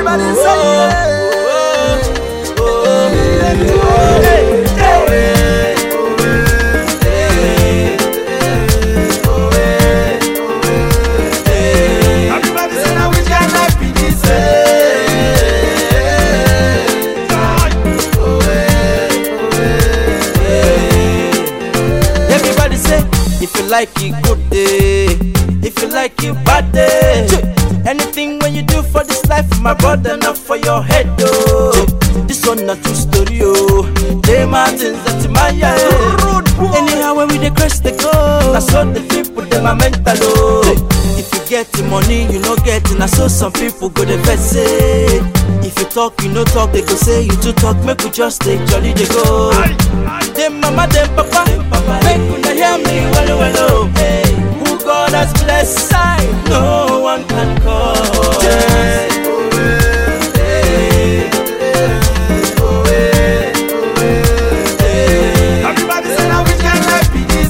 Everybody say everybody say now which kind life be this? Everybody say if you like it good day, if you like it bad day. Anything when you do for this life, my brother, not for your head, oh. This one not true story, oh. They mountains that my anyhow when we dey crash the go, I saw the people them are mental, oh. If you get the money, you no get it. I saw some people go the best say. If you talk, you no talk, they go say you too talk. Make we just take jolly they go. Them mama, them papa, make una hear me well, oh. Hey, who God has blessed, no one can call. Everybody say now which kind life be this?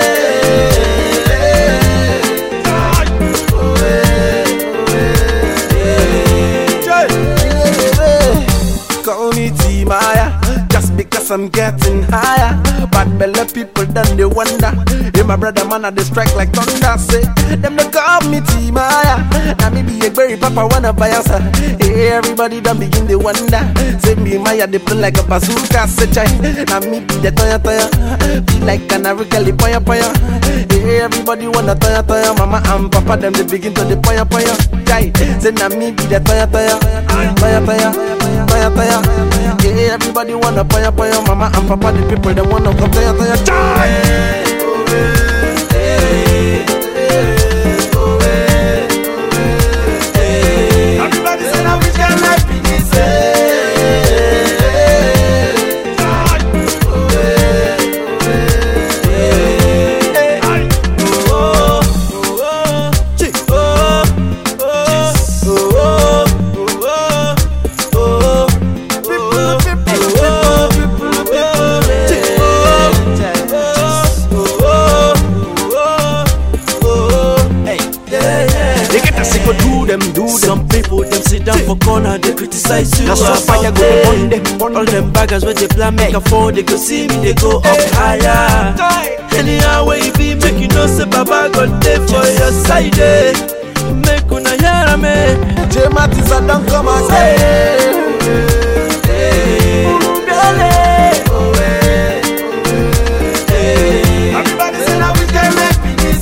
Call me Timaya, just because I'm getting higher. Bad belly people done they wonder. Hey, my brother man I they strike like thunder. Say them they call me Timaya. Now me be a berry papa wanna buy us. Hey, everybody done begin they wonder. Say me Maya they play like a bazooka. Say chai, now me be the toya toya. Be like canary kelly poya poya. Hey, everybody wanna toya toya. Mama and papa them they begin to the poya poya. Chai, say now me be the toya toya. Toya toya, toya toya. Hey, everybody wanna poya poya. Mama and papa the people they wanna come toya toya. Chai. Everybody say now which kind life be this? Some people them sit down for corner, they criticize you. That's why fire go on them. All them baggers where they plan make a fall, they go see me, they go up higher. Anyhow where you be, make you know say Baba got there for your side. Make una hear me. J-Matis a don't come again. Everybody say now we can make me this.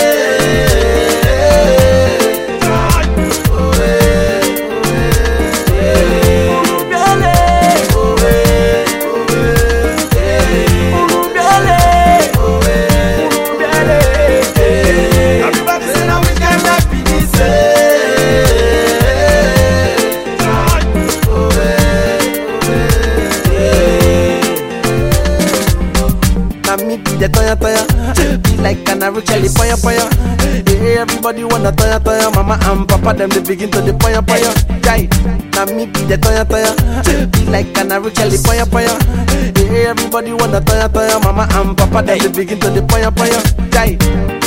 Be like canary kelly poya poya. Hey, everybody wanna toya toya. Mama and papa them they begin to the poya poya. Jai, now me be the toya toya. Be like canary kelly poya poya. Hey, everybody wanna toya toya. Mama and papa them they begin to the poya poya. Jai.